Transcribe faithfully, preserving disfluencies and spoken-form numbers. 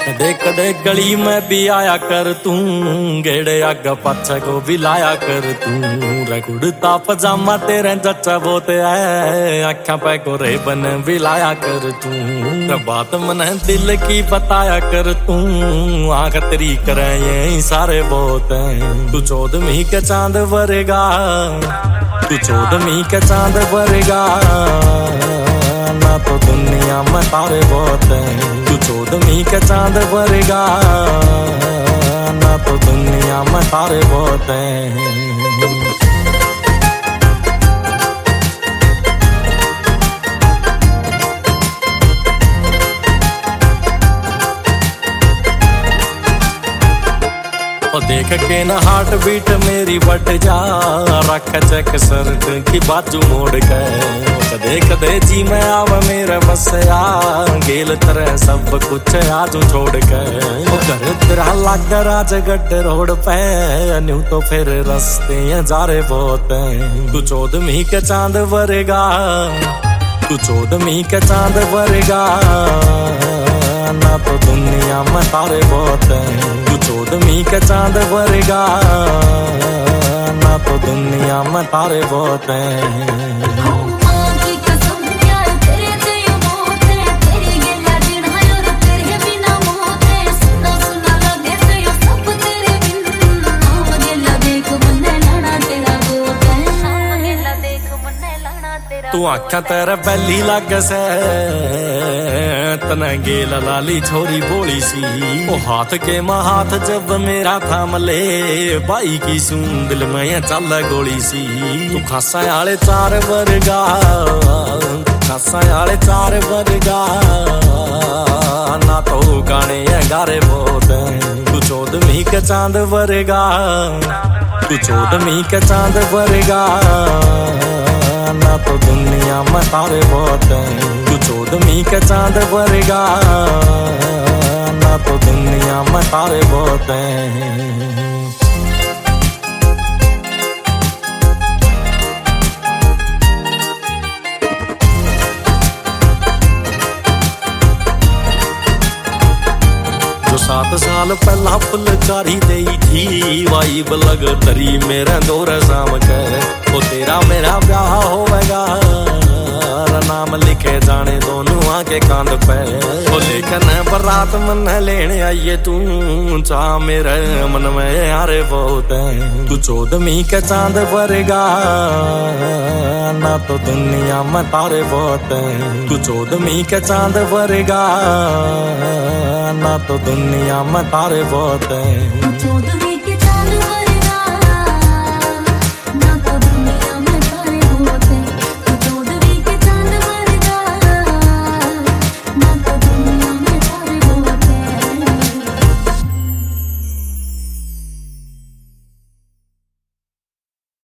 कदे कदे गली में भी आया कर तू, गेड़े आगा पाछा को भी लाया कर तू। रगुड़ता पजामा तेरे जच्चा बहुत है, आँखा पे को रेबन भी लाया कर तू। बात मन दिल की बताया कर तू, आँख तेरी करे ये सारे बहुत हैं। तू चौदहवीं के चांद वरेगा, तू चौदहवीं के चांद वरेगा, ना तो दुनिया में तारे बहुत हैं। तू चौदहवीं के चांद वरेगा, ना तो दुनिया में तारे बहुत हैं। ओ देख के ना हार्ट बीट मेरी बढ़ जा, रख चेक शर्ट की बाजू मोड़ के। कदे कदे जी मैं आव मेरे बसया, गेल तरह सब कुछ आज छोड़ के। ओ घर तेरा लाग राजगढ़ रोड पे, न्यू तो फिर रस्ते जा रहे बहुत हैं। तू चौदहवीं के चांद वरेगा, तू चौदहवीं के चांद वरेगा, ना तो दुनिया में तारे बहुत हैं। तू चौदहवीं के चांद वरेगा, ना तो दुनिया में तारे बहुत हैं। तू आख्या तेरा बैली लग से, तना गेल लाली छोरी बोली सी। ओ हाथ के माँ हाथ जब मेरा था मले, भाई की सूं दिल में चल गोली सी। तू खासा आले चार वर्गा, खासा आले चार वर्गा, ना तो गाने गारे बहुत हैं। तू चौदहवीं के चांद वरेगा, तू चौदहवीं के चांद वरेगा, ना तो दुनिया में तारे बहुत हैं। तू चौदहवीं के चांद वरेगा, ना तो दुनिया में तारे बहुत हैं। जो सात साल पहला फुलकारी दई थी, वाइब लग तरी मेरे दौरे शाम के। वो तेरा मेरा ब्याह होवेगा, नाम लिखे जाने दोनों आके कांध पे। वो लेकिन बरात मन लेने आइए तू, चाह मेरे मन में यारे बहुत हैं। तू चौदहवीं के चांद वरेगा, ना तो दुनिया में तारे बहुत हैं। तू चौदहवीं के चांद वरेगा, ना तो दुनिया में तारे बहुत हैं।